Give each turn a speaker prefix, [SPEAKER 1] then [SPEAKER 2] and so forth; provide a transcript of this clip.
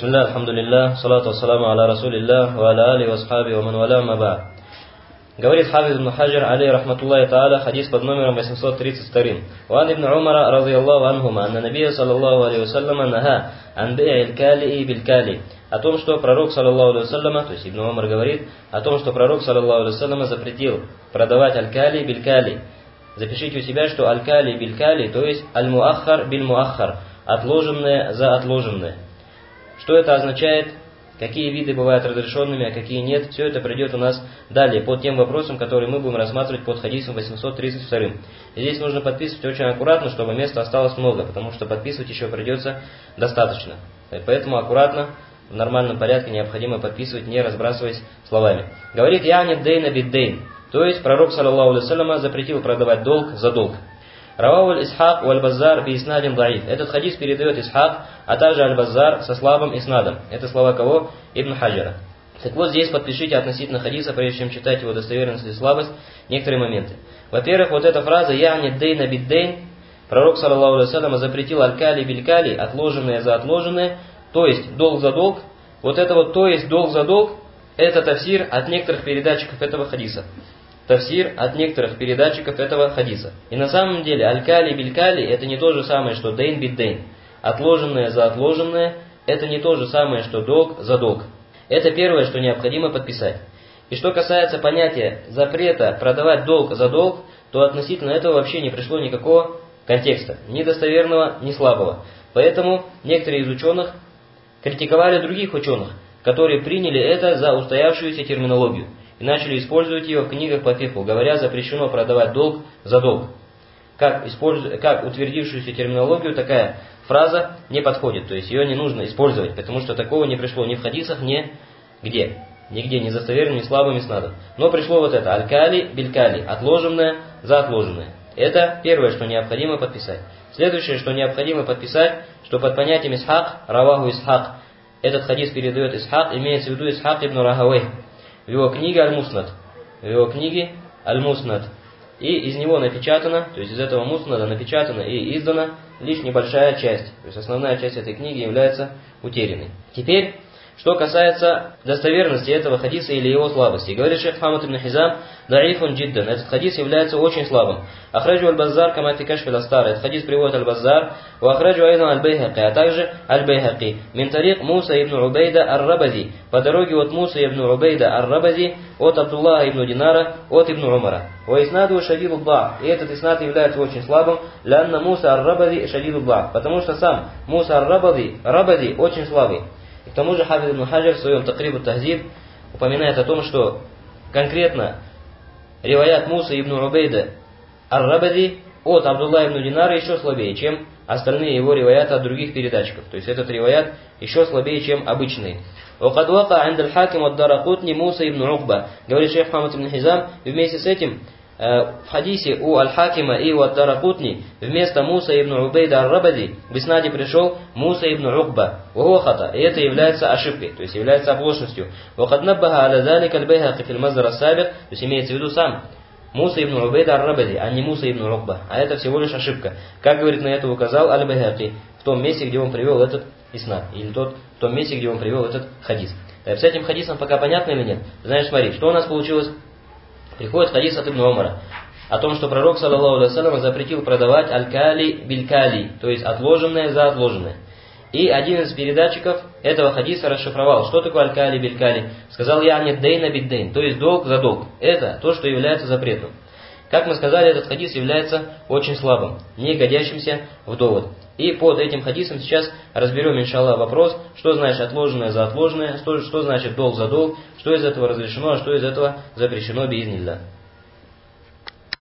[SPEAKER 1] Бисмилля, алхамдулилля, салату вассаламу аля расулилля, ва аля али васхаби, ва ман валя ма ба'д. Говорит Хафиз ибн Хаджар, алей рахматуллахи та'аля, хадис под номером 832. Ван ибн Умара, разияллаху анхума, анна набия, саллаллаху алейхи вассаляма, наха, ан бей'иль кали и биль кали. О том, что пророк, саллаллаху алейхи вассаляма, то есть Ибн Умар говорит, о том, что пророк, саллаллаху алейхи вассаляма, запретил продавать аль-кали и биль-кали. Запишите у себя, что аль-кали и биль-кали, то есть аль-муаххар биль-муаххар, отложенное за отложенное. Что это означает? Какие виды бывают разрешенными, а какие нет? Все это придет у нас далее, под тем вопросом, который мы будем рассматривать под хадисом 832. И здесь нужно подписывать очень аккуратно, чтобы места осталось много, потому что подписывать еще придется достаточно. Поэтому аккуратно, в нормальном порядке необходимо подписывать, не разбрасываясь словами. Говорит «Я'ни дейна биддейн», то есть пророк, саллаллаху алейхи вассаляма, запретил продавать долг за долг. Равау аль-Исхак валь-Баззар би-иснадин даиф. Этот хадис передает Исхак, а также аль-Баззар со слабым иснадом. Это слова кого? Ибн Хаджара. Так вот, здесь подпишите относительно хадиса, прежде чем читать его достоверность или слабость, некоторые моменты. Во-первых, вот эта фраза «Я'ни дейна биддейн», пророк, саллаллаху алейхи вассаляма, запретил аль-кали биль-кали, отложенное за отложенное, то есть долг за долг. Вот это вот «то есть долг за долг» это тафсир от некоторых передатчиков этого хадиса. Тафсир от некоторых передатчиков этого хадиса. И на самом деле аль-кали биль-кали это не то же самое, что дейн бид-дейн. Отложенное за отложенное это не то же самое, что долг за долг. Это первое, что необходимо подписать. И что касается понятия запрета продавать долг за долг, то относительно этого вообще не пришло никакого контекста. Ни достоверного, ни слабого. Поэтому некоторые из ученых критиковали других ученых, которые приняли это за устоявшуюся терминологию и начали использовать ее в книгах по фикху, говоря, запрещено продавать долг за долг. Как утвердившуюся терминологию такая фраза не подходит, то есть ее не нужно использовать, потому что такого не пришло ни в хадисах, ни где. Нигде, ни застоверенным, ни слабым, ни снадом. Но пришло вот это, аль-кали биль-кали, отложенное за отложенное. Это первое, что необходимо подписать. Следующее, что необходимо подписать, что под понятием Исхак, раваху Исхак, этот хадис передает Исхак, имеется в виду Исхак ибн Рахавей, в его книге Аль-Муснад. В его книге Аль-Муснад. И из него напечатано, то есть из этого Муснада напечатана и издана лишь небольшая часть. То есть основная часть этой книги является утерянной. Теперь, что касается достоверности этого хадиса или его слабости. Говорит шейх Хамад ибн Хизам, даифун джиддан. Этот хадис является очень слабым. Ахраджу аль-Баззар, кама фи кашфи ал-Астар. Этот хадис приводит аль-Баззар. Ва ахраджу айдан аль-Байхақи, а также аль-Байхақи. Мин тарик Муса ибн Убайда ар-Рабази. По дороге от Муса ибн Убайда ар-Рабази, от Абдуллаха ибн Динара, от ибн Умара. Ва иснаду шадиду д'аф. И этот иснад является очень слабым. Ланна Муса ар-Рабази шадиду д'аф. Потому что сам Муса ар-Рабази очень слабый. И к тому же Хафиз ибн Хаджар в своем Такриб ат-Тахзиб упоминает о том, что конкретно риваят Муса ибн Убайда ар-Рабази от Абдулла ибн Динара еще слабее, чем остальные его риваяты от других передатчиков. То есть этот риваят еще слабее, чем обычный. وقد وقع عند الحاكم والدارقطني موسى ибн Уқба. Говорит шейх Хамад ибн Хизам, и вместе с этим в хадисе у Аль-Хакима и у Ад-Даракутни вместо Муса ибн Убайда ар-Рабази в иснаде пришел Муса ибн Уқба. И это является ошибкой, то есть является оплошностью. وقد نبه على ذلك البيهقي في المصدر السابق, то есть имеется в виду сам Муса ибн Убайда ар-Рабази, а не Муса ибн Уқба. А это всего лишь ошибка. Как говорит на это указал Аль-Байхақи в том месте, где он привел этот иснад, или в том месте, где он привел этот хадис. С этим хадисом пока понятно или нет? Знаешь, смотри, что у нас получилось? Приходит хадис от Ибн Умара о том, что пророк, саллаллаху алейхи вассалям, запретил продавать аль-кали биль-кали, то есть отложенное за отложенное. И один из передатчиков этого хадиса расшифровал, что такое аль-кали биль-кали. Сказал «Я'ни дейна бид-дейн», то есть долг за долг. Это то, что является запретом. Как мы сказали, этот хадис является очень слабым, не годящимся в довод. И под этим хадисом сейчас разберем, иншаллах, вопрос, что значит отложенное за отложенное, что значит долг за долг, что из этого разрешено, а что из этого запрещено биизнилля.